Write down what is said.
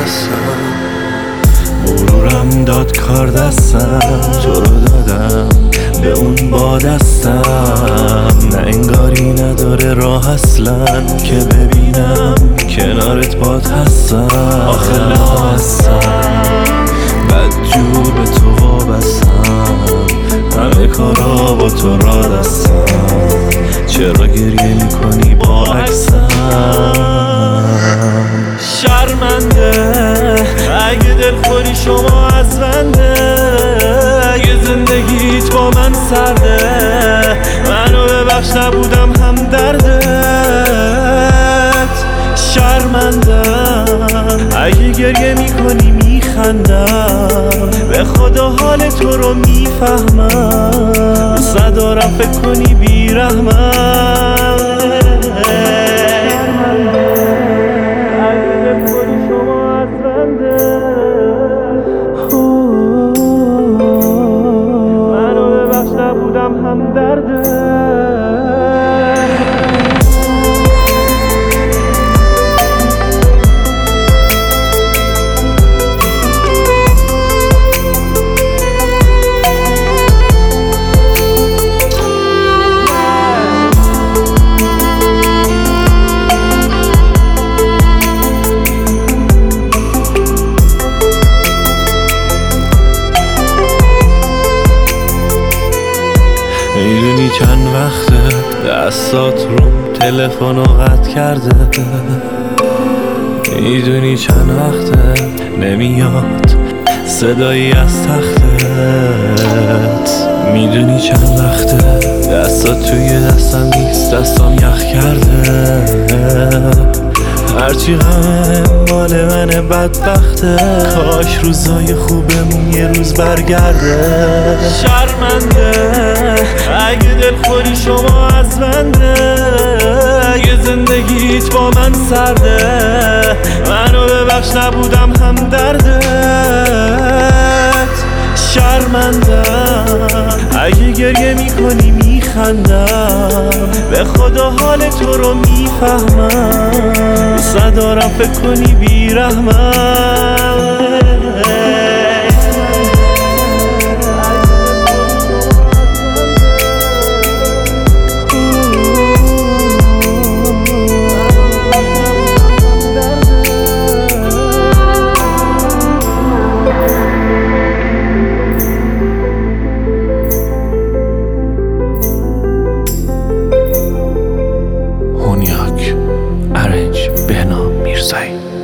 دستم، غرورم داد کار دستم، تو رو دادم به اون با دستم. نه انگاری نداره راه اصلا که ببینم کنارت باد هستم. آخه هستم بدجور به تو وابستم، همه کارا با تو را دستم. چرا گریه میکنی با عکسم؟ شرمنده اگه دلخوری شما از بنده، اگه زندگیت با من سرده، منو ببخش نبودم هم دردت. شرمندم اگه گریه میکنی میخندم، به خدا حال تو رو میفهمم، ندارم فکر کنی بیرحمم. اگه دلخوری شما از بنده، منو ببخش نبودم هم درده. میدونی چند وقته دستات روم تلفنو قطع کرده، میدونی چند وقته نمیاد صدایی از تختت، میدونی چند وقته دستات توی دستم نیست، دستام یخ کرده. هرچی غمه مال من بدبخته، کاش روزای خوبمون یه روز برگرده. شرمنده اگه دلخوری شما از بنده، اگه زندگیت با من سرده، منو ببخش نبودم هم دردت. شرمندم اگه گریه میکنی میخندم، به خدا حال تو رو میفهمم، ندارم فکر کنی بیرحمم. هونیاک، ارنج بهنام میرزایی.